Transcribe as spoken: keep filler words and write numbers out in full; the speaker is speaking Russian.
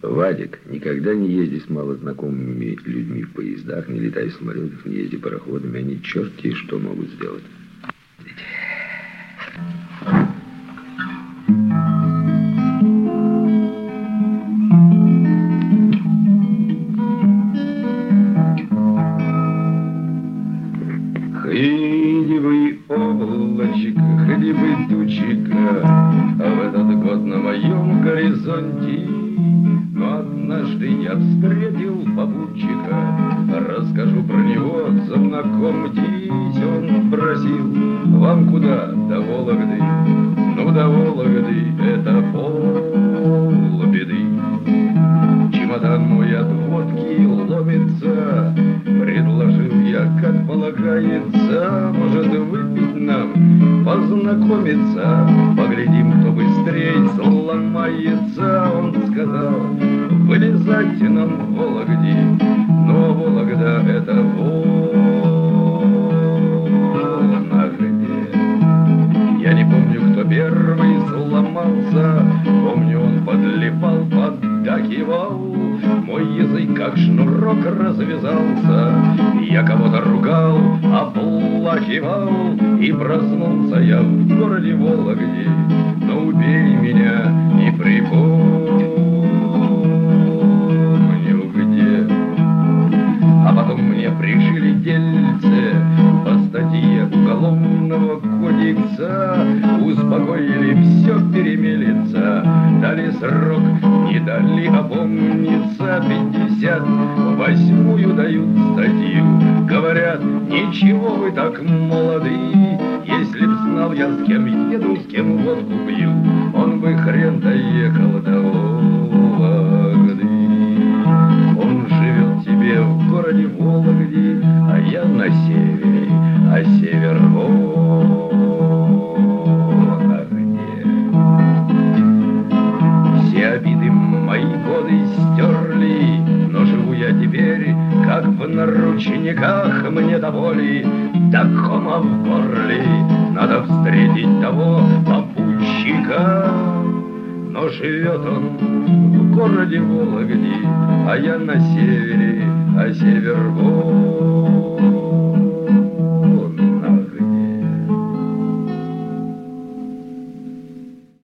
Вадик, никогда не езди с малознакомыми людьми в поездах, не летай в самолетах, не езди пароходами. Они черти что могут сделать. Ходи вы, облачко, ходи вы, тучика, а в этот год на моем горизонте. Но однажды я встретил попутчика, расскажу про него, знакомьтесь. Он спросил: вам куда? До Вологды. Ну, до Вологды это полбеды. Чемодан мой от водки ломится, предложил я, как полагается, может выпить нам, познакомиться, поглядим, кто быстрее сломается. Он сказал: вылезайте нам в Вологде, но Вологда это Вологде. Я не помню, кто первый сломался, помню, он подлипал, поддакивал. Мой язык как шнурок развязался, я кого-то ругал, оплакивал, и проснулся я в городе Вологде. Но убей меня, не припомню где. А потом мне пришили дельце по статье Уголовного кодекса. Успокоили, все перемелется, дали срок, не дали опомниться. Пятьдесят восьмую дают статью, говорят: ничего вы так молоды. Если б знал я, с кем еду, с кем водку пью, он бы хрен доехал до Вологды. Он живет себе в городе Вологде, а я на севере, а север Вологде. Все обиды мои годы стерли, но живу я теперь, как в наручниках. Мне до боли, до кома в горле, надо встретить того попутчика. Но живет он в городе Вологде, а я на севере, а север Вологде.